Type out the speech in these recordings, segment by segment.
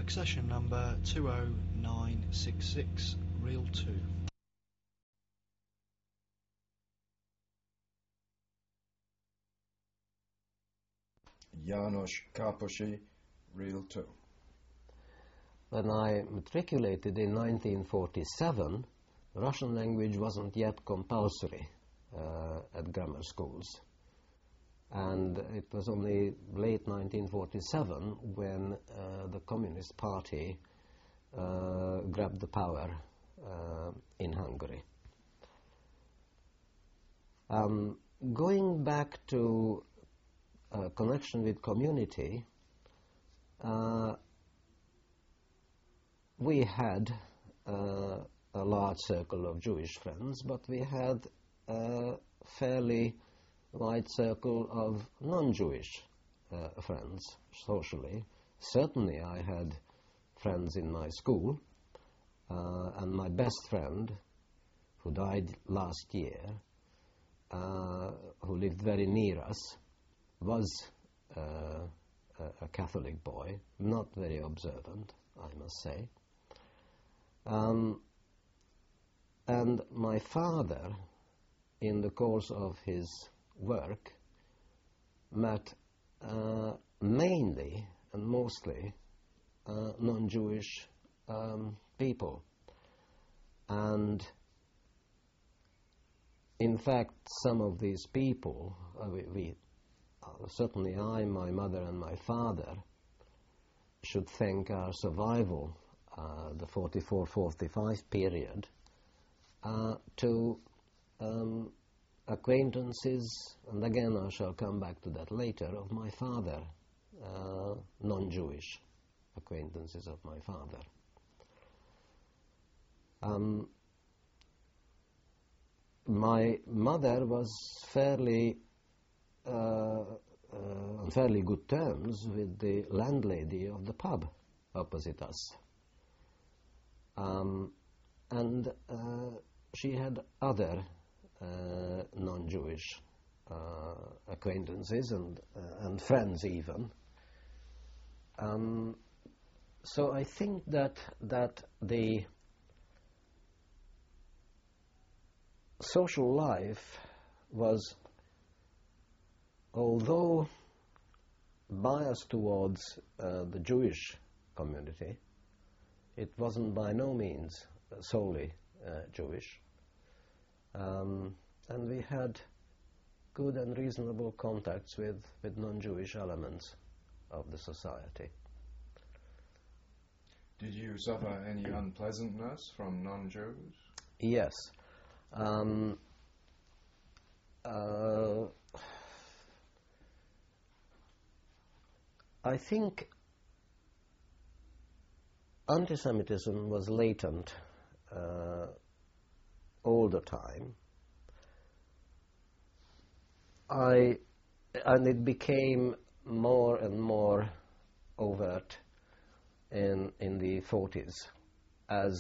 Accession number 20966, reel 2. János Káposi, reel 2. When I matriculated in 1947, Russian language wasn't yet compulsory at grammar schools. And it was only late 1947 when the Communist Party grabbed the power in Hungary. Going back to connection with community, we had a large circle of Jewish friends, but we had a fairly wide circle of non-Jewish friends socially. Certainly I had friends in my school, and my best friend, who died last year, who lived very near us, was a Catholic boy, not very observant, I must say. And my father, in the course of his work, met mainly and mostly non-Jewish people. And in fact, some of these people, certainly I, my mother and my father, should thank our survival, the 44-45 period, to acquaintances, and again I shall come back to that later, of my father, non-Jewish acquaintances of my father. My mother was fairly on fairly good terms with the landlady of the pub opposite us. And she had other non-Jewish acquaintances and friends even. So I think that the social life was, although biased towards the Jewish community, it wasn't by no means solely Jewish. And we had good and reasonable contacts with non-Jewish elements of the society. Did you suffer any unpleasantness from non-Jews? Yes. I think anti-Semitism was latent all the time. And it became more and more overt in the 40s as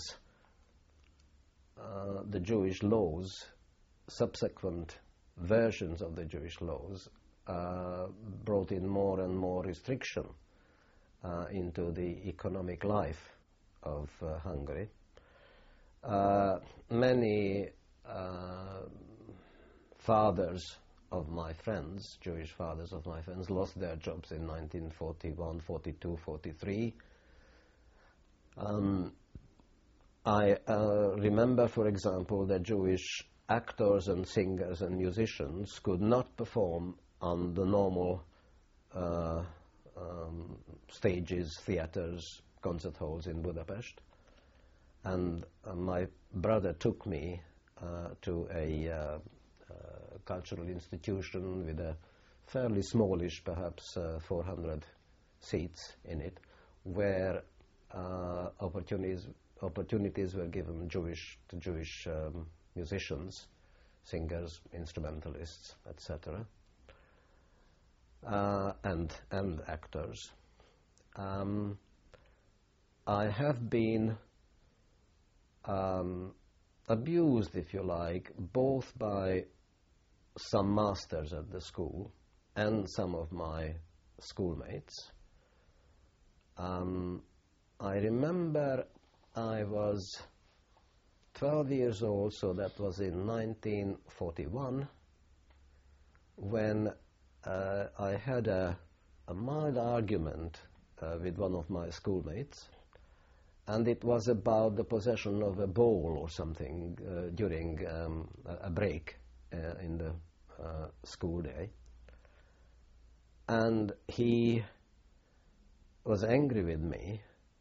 the Jewish laws, subsequent versions of the Jewish laws, brought in more and more restriction into the economic life of Hungary. Many fathers of my friends, Jewish fathers of my friends, lost their jobs in 1941, 42, 43. I remember, for example, that Jewish actors and singers and musicians could not perform on the normal stages, theaters, concert halls in Budapest. And my brother took me to a cultural institution with a fairly smallish, perhaps 400 seats in it, where opportunities were given to Jewish musicians, singers, instrumentalists, etc., and actors. I have been abused, if you like, both by some masters at the school and some of my schoolmates. I remember I was 12 years old, so that was in 1941, when I had a mild argument with one of my schoolmates, and it was about the possession of a ball or something during a break in the school day. And he was angry with me,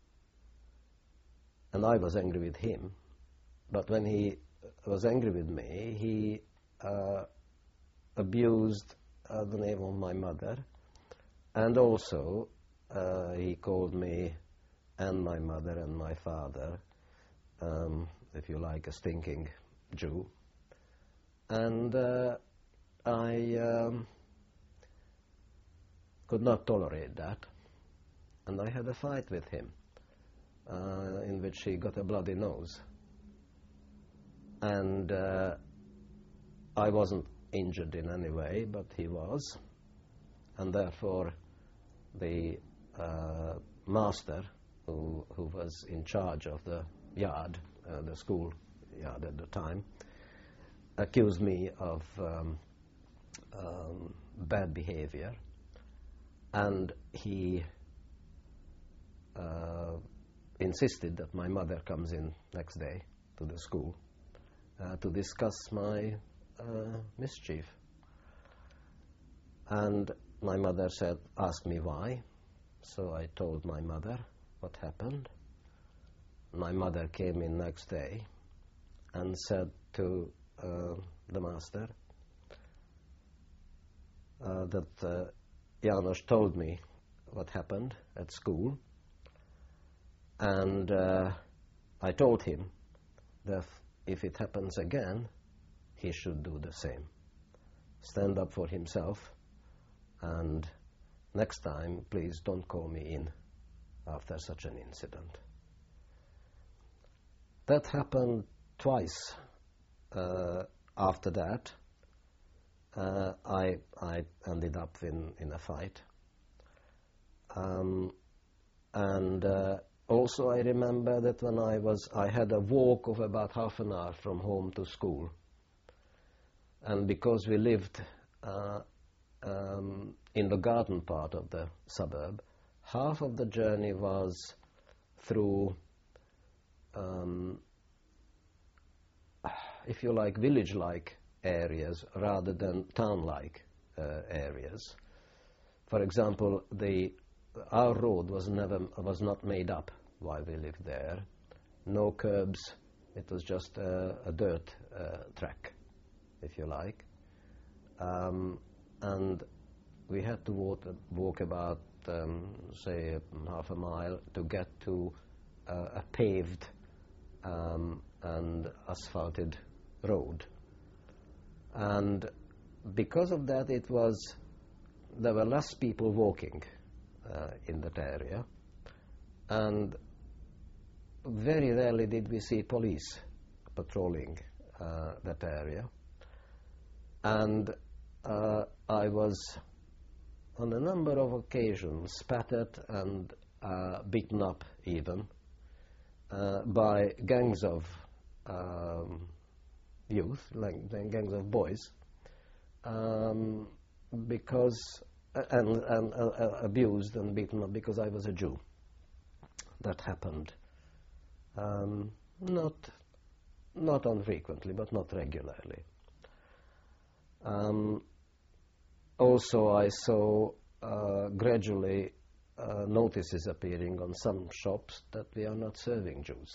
and I was angry with him. But when he was angry with me, he abused the name of my mother, and also he called me and my mother and my father, if you like, a stinking Jew. And I could not tolerate that, and I had a fight with him in which he got a bloody nose. And I wasn't injured in any way, but he was, and therefore the master who was in charge of the yard, the school yard at the time, accused me of bad behavior, and he insisted that my mother comes in next day to the school to discuss my mischief. And my mother asked me why, so I told my mother what happened. My mother came in next day and said to the master that János told me what happened at school, and I told him that if it happens again, he should do the same. Stand up for himself, and next time, please don't call me in after such an incident. That happened twice. After that, I ended up in a fight. And also I remember that when I had a walk of about half an hour from home to school. And because we lived in the garden part of the suburb, half of the journey was through, if you like, village-like areas rather than town-like areas. For example, our road was not made up while we lived there. No curbs. It was just a dirt track, if you like. And we had to walk about, say, half a mile to get to a paved and asphalted road. And because of that, there were less people walking in that area, and very rarely did we see police patrolling that area. And I was on a number of occasions spattered and beaten up even by gangs of youth, like gangs of boys, because and abused and beaten up because I was a Jew. That happened not unfrequently, but not regularly. Also, I saw gradually notices appearing on some shops that we are not serving Jews.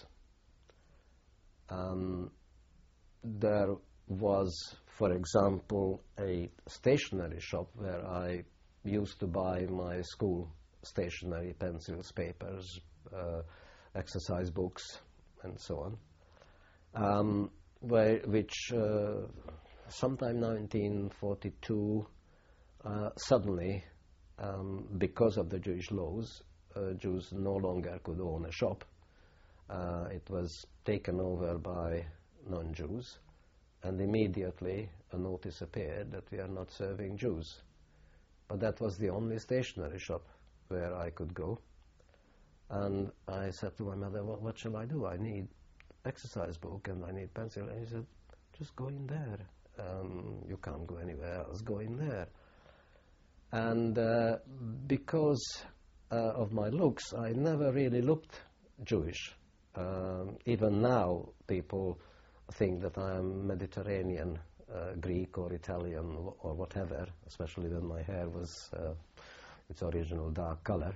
There was, for example, a stationery shop where I used to buy my school stationery, pencils, papers, exercise books, and so on, which sometime 1942, suddenly, because of the Jewish laws, Jews no longer could own a shop. It was taken over by non-Jews, and immediately a notice appeared that we are not serving Jews. But that was the only stationery shop where I could go. And I said to my mother, well, what shall I do? I need exercise book and I need pencil. And she said, just go in there. You can't go anywhere else, go in there. And because of my looks, I never really looked Jewish. Even now, people think that I am Mediterranean, Greek or Italian or whatever, especially when my hair was its original dark color.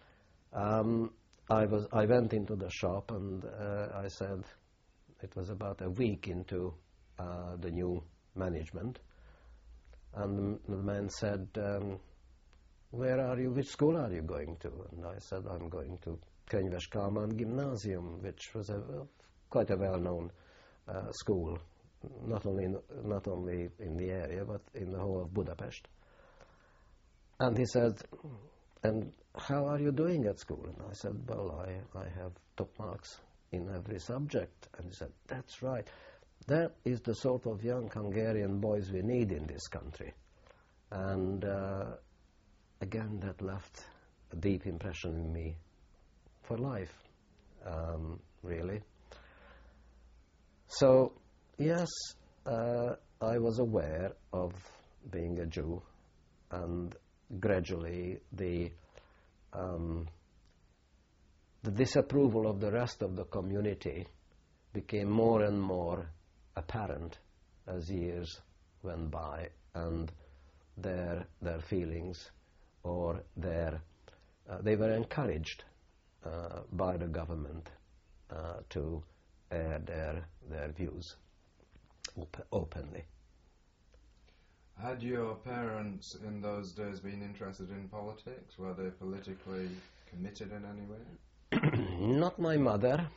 I went into the shop and I said, it was about a week into the new management, and the man said, where are you, which school are you going to? And I said, I'm going to Könyves Kálmán Gymnasium, which was quite a well-known school, not only in the area, but in the whole of Budapest. And he said, and how are you doing at school? And I said, well, I have top marks in every subject. And he said, that's right. That is the sort of young Hungarian boys we need in this country. And again, that left a deep impression in me for life, really. So, yes, I was aware of being a Jew, and gradually the disapproval of the rest of the community became more and more apparent as years went by, and their feelings or they were encouraged by the government to air their views openly. Had your parents in those days been interested in politics? Were they politically committed in any way? Not my mother.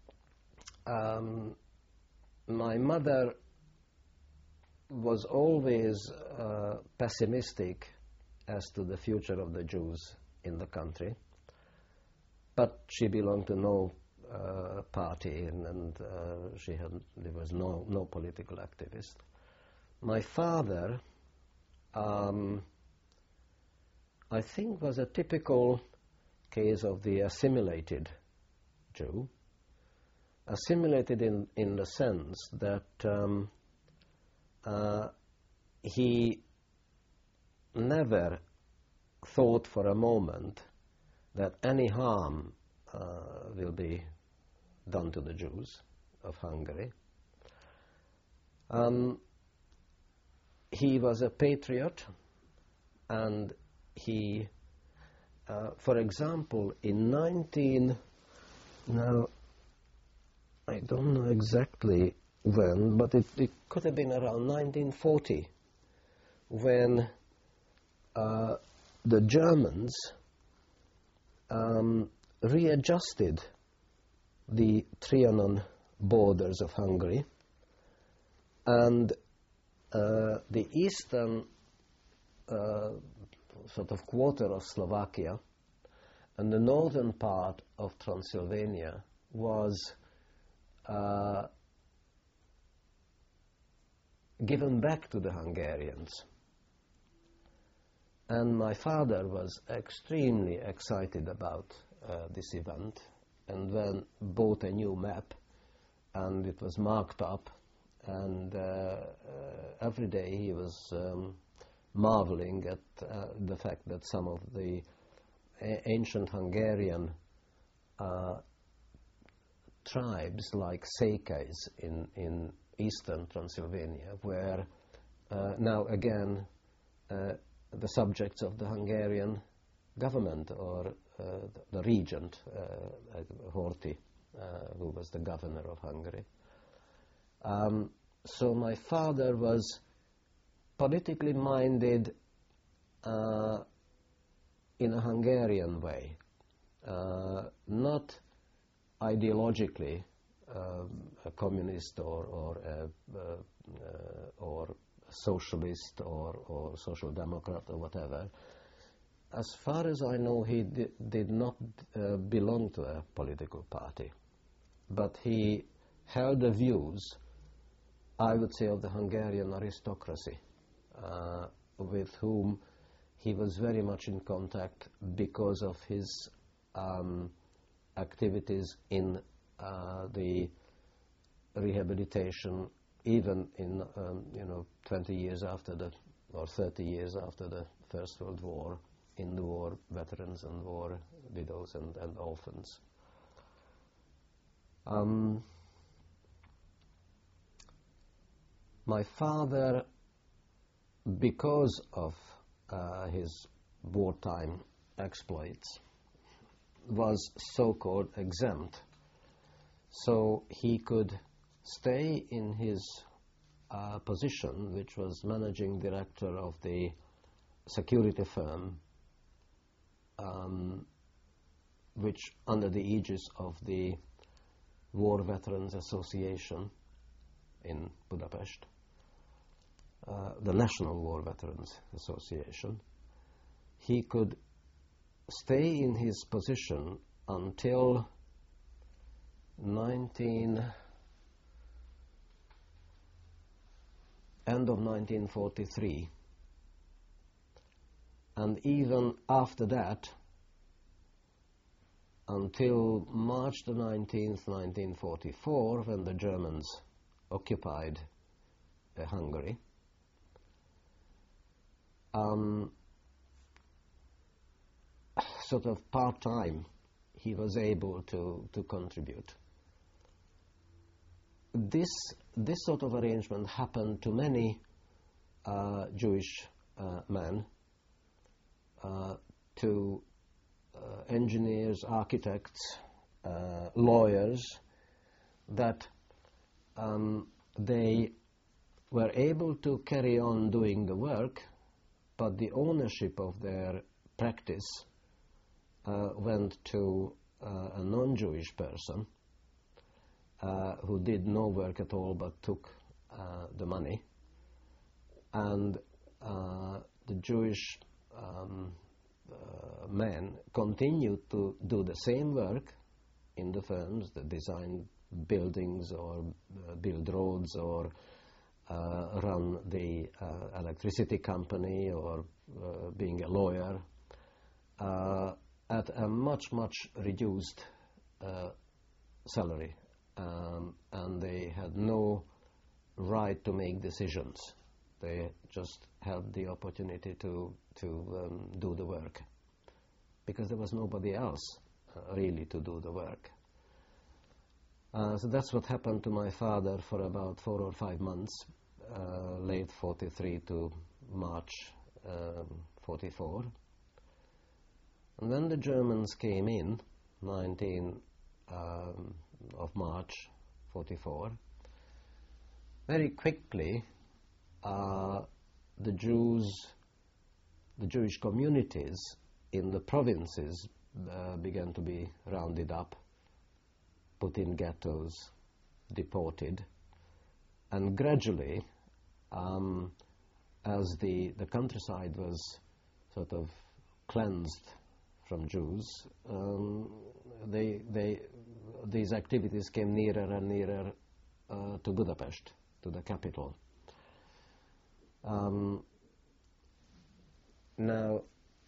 My mother was always pessimistic as to the future of the Jews in the country, but she belonged to no party, and there was no political activist. My father, I think, was a typical case of the assimilated Jew. Assimilated in the sense that he never thought for a moment that any harm will be done to the Jews of Hungary. He was a patriot, and he, for example, now I don't know exactly when, but it could have been around 1940, when the Germans readjusted the Trianon borders of Hungary, and the eastern sort of quarter of Slovakia and the northern part of Transylvania was given back to the Hungarians. And my father was extremely excited about this event, and then bought a new map, and it was marked up, and every day he was marveling at the fact that some of the ancient Hungarian tribes, like Székelys in eastern Transylvania, were now again the subjects of the Hungarian government, or the regent, Horthy, who was the governor of Hungary. So my father was politically minded in a Hungarian way, not ideologically a communist or socialist or social democrat or whatever. As far as I know, he did not belong to a political party, but he held the views, I would say, of the Hungarian aristocracy, with whom he was very much in contact because of his activities in the rehabilitation, even in 20 years after or 30 years after the First World War, in the war veterans and war widows and orphans. My father, because of his wartime exploits, was so-called exempt. So he could stay in his position, which was managing director of the security firm, which under the aegis of the War Veterans Association in Budapest, the National War Veterans Association. He could stay in his position until end of 1943, and even after that, until March the 19th, 1944, when the Germans occupied Hungary. Sort of part-time, he was able to contribute. This sort of arrangement happened to many Jewish men, to engineers, architects, lawyers, that they were able to carry on doing the work, but the ownership of their practice went to a non-Jewish person who did no work at all but took the money. And the Jewish men continued to do the same work in the firms, that design buildings or build roads or run the electricity company or being a lawyer at a much, much reduced salary. And they had no right to make decisions. They just had the opportunity to do the work, because there was nobody else really to do the work. So that's what happened to my father for about 4 or 5 months, late 43 to March 44. And then the Germans came in, 19 of March 44. Very quickly, the Jewish communities in the provinces began to be rounded up, put in ghettos, deported, and gradually, as the countryside was sort of cleansed from Jews, these activities came nearer and nearer to Budapest, to the capital. Now,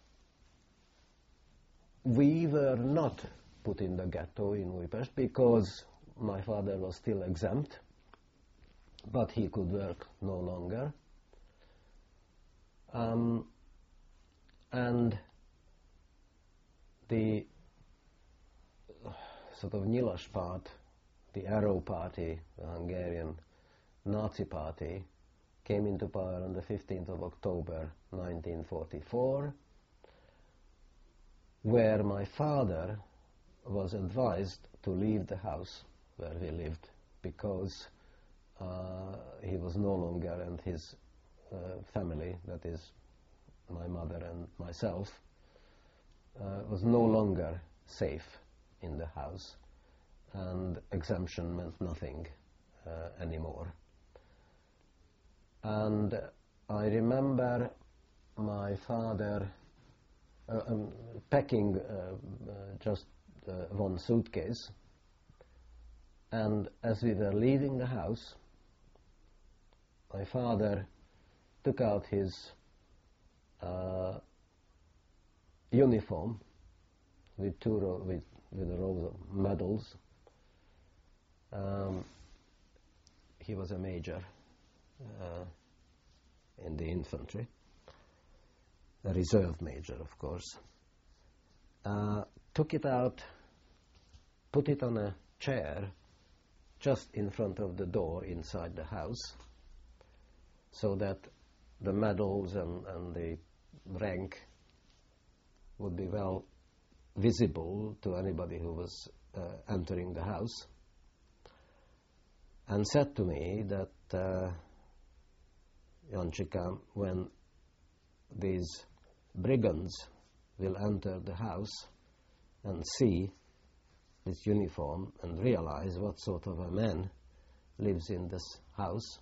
we were not put in the ghetto in Budapest because my father was still exempt, but he could work no longer. And the sort of Nyilas part, the Arrow Party, the Hungarian Nazi Party, came into power on the 15th of October 1944, where my father was advised to leave the house where we lived because he was no longer, and his family, that is my mother and myself, was no longer safe in the house, and exemption meant nothing anymore. And I remember my father packing just one suitcase, and as we were leaving the house, my father took out his uniform with with a row of medals. He was a major in the infantry, a reserve major, of course. Took it out, put it on a chair just in front of the door inside the house, so that the medals and the rank would be well visible to anybody who was entering the house, and said to me that, Janchika, when these brigands will enter the house and see this uniform and realize what sort of a man lives in this house,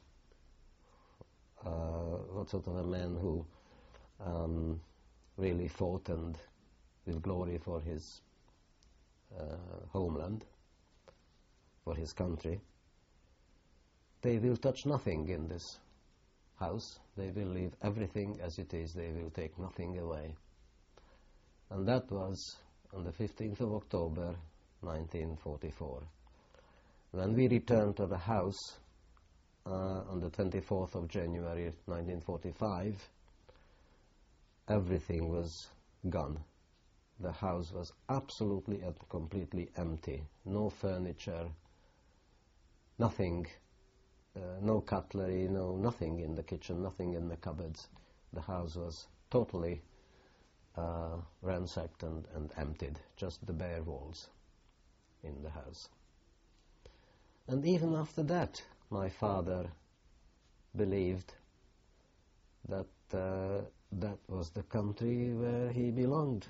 what sort of a man who really fought and with glory for his homeland, for his country, they will touch nothing in this house. They will leave everything as it is. They will take nothing away. And that was on the 15th of October, 1944. When we returned to the house on the 24th of January, 1945, everything was gone. The house was absolutely and completely empty. No furniture, nothing, no cutlery, nothing in the kitchen, nothing in the cupboards. The house was totally ransacked and emptied, just the bare walls in the house. And even after that, my father believed that that was the country where he belonged.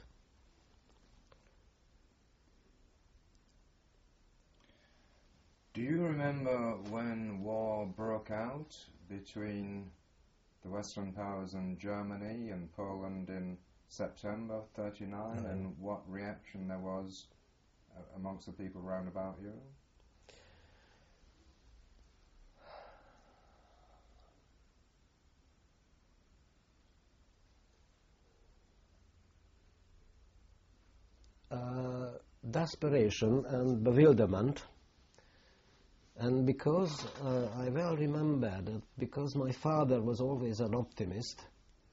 Do you remember when war broke out between the Western powers and Germany and Poland in September 1939, and what reaction there was amongst the people round about you? Desperation and bewilderment. And because I well remember that because my father was always an optimist,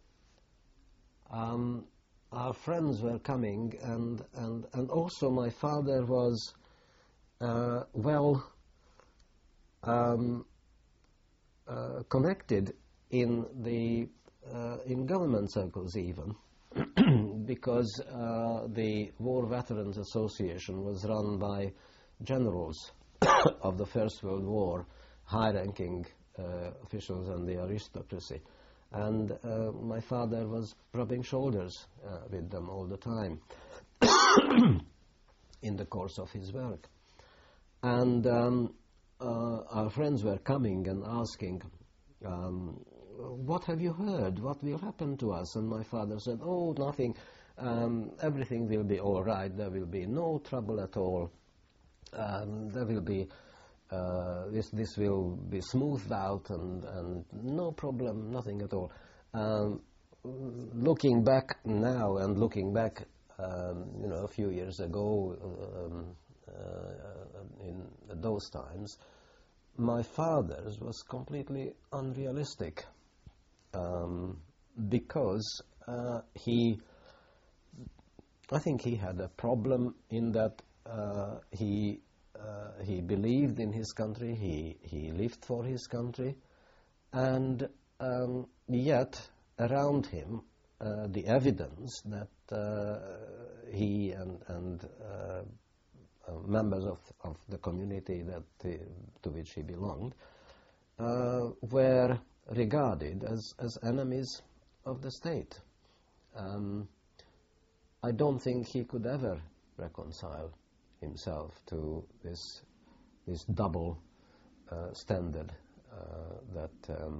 our friends were coming, and also my father was connected in government circles even, because the War Veterans Association was run by generals of the First World War, high-ranking officials and the aristocracy. And my father was rubbing shoulders with them all the time in the course of his work. And our friends were coming and asking, what have you heard? What will happen to us? And my father said, oh, nothing. Everything will be all right. There will be no trouble at all. There will be this will be smoothed out and no problem, nothing at all. Looking back now and looking back, a few years ago, in those times, my father's was completely unrealistic, because I think he had a problem in that he believed in his country, he lived for his country, and yet around him the evidence that he and members of the community to which he belonged were regarded as enemies of the state. I don't think he could ever reconcile himself to this double standard that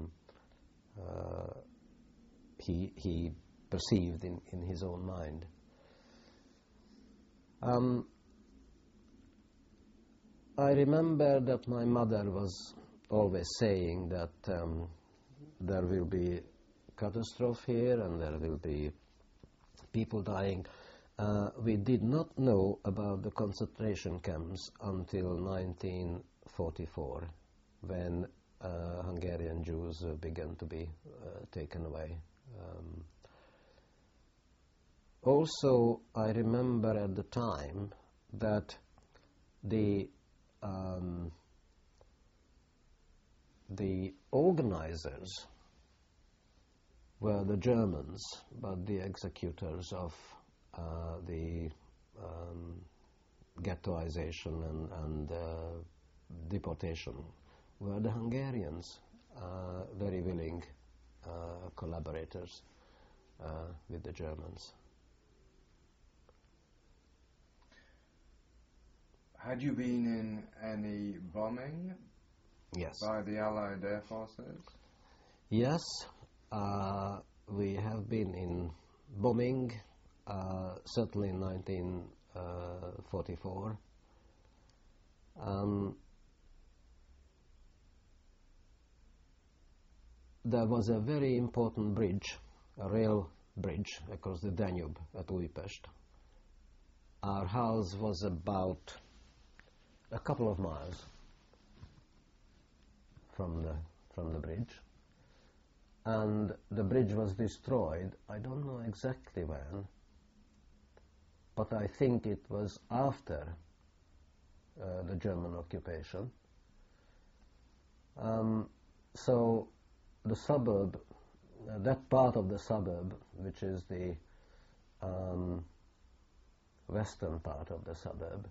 he perceived in his own mind. I remember that my mother was always saying that there will be catastrophe here and there will be people dying, we did not know about the concentration camps until 1944, when Hungarian Jews began to be taken away. Also, I remember at the time that the organizers were the Germans, but the executors of the ghettoization and deportation were the Hungarians, very willing collaborators with the Germans. Had you been in any bombing Yes. by the Allied air forces? Yes, we have been in bombing, certainly in 1944. There was a very important bridge, a rail bridge across the Danube at Újpest. Our house was about a couple of miles from the bridge, and the bridge was destroyed. I don't know exactly when, but I think it was after the German occupation. So the suburb, that part of the suburb, which is the western part of the suburb,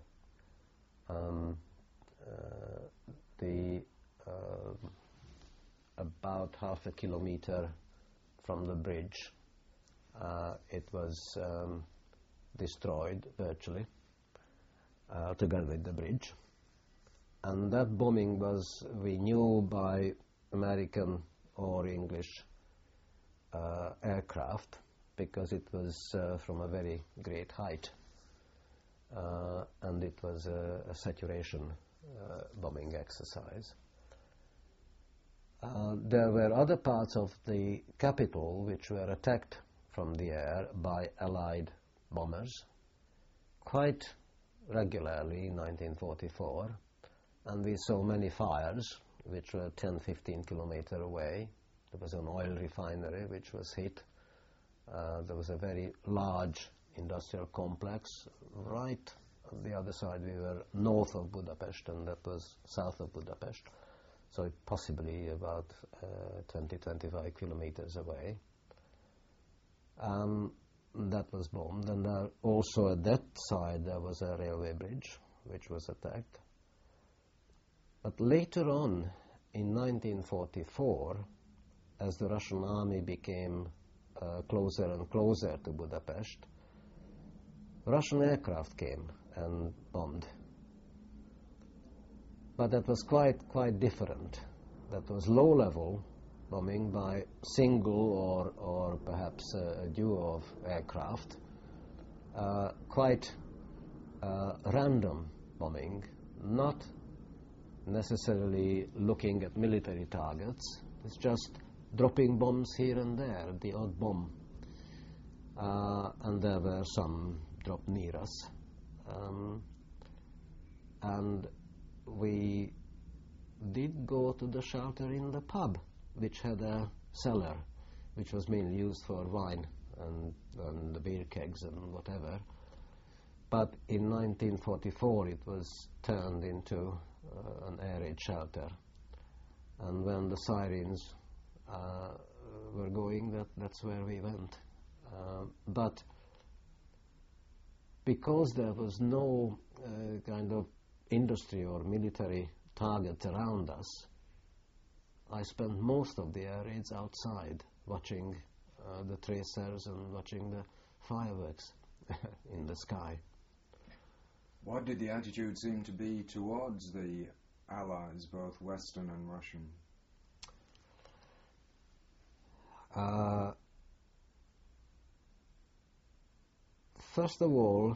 about half a kilometer from the bridge, it was destroyed virtually, together with the bridge. And that bombing was, we knew, by American or English aircraft, because it was from a very great height, and it was a saturation bombing exercise. There were other parts of the capital which were attacked from the air by Allied bombers quite regularly in 1944, and we saw many fires which were 10-15 kilometers away. There was an oil refinery which was hit. There was a very large industrial complex right on the other side. We were north of Budapest, and that was south of Budapest, so possibly about 20-25 kilometers away. That was bombed, and also at that side there was a railway bridge which was attacked. But later on, in 1944, as the Russian army became closer and closer to Budapest, Russian aircraft came and bombed. But that was quite different. That was low-level bombing by single or perhaps a duo of aircraft, quite random bombing, not necessarily looking at military targets. It's just dropping bombs here and there, the odd bomb. And there were some dropped near us. And we did go to the shelter in the pub, which had a cellar, which was mainly used for wine and the beer kegs and whatever. But in 1944 it was turned into an air raid shelter. And when the sirens were going, that's where we went. But because there was no kind of industry or military target around us, I spent most of the air raids outside, watching the tracers and watching the fireworks in the sky. What did the attitude seem to be towards the Allies, both Western and Russian? First of all,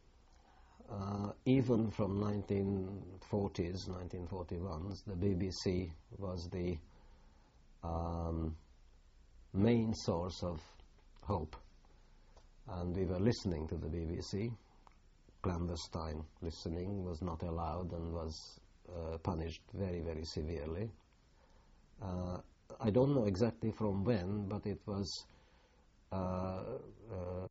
even from 1940s, 1941s, the BBC was the main source of hope and we were listening to the BBC. Clandestine listening was not allowed and was punished very, very severely. I don't know exactly from when, but it was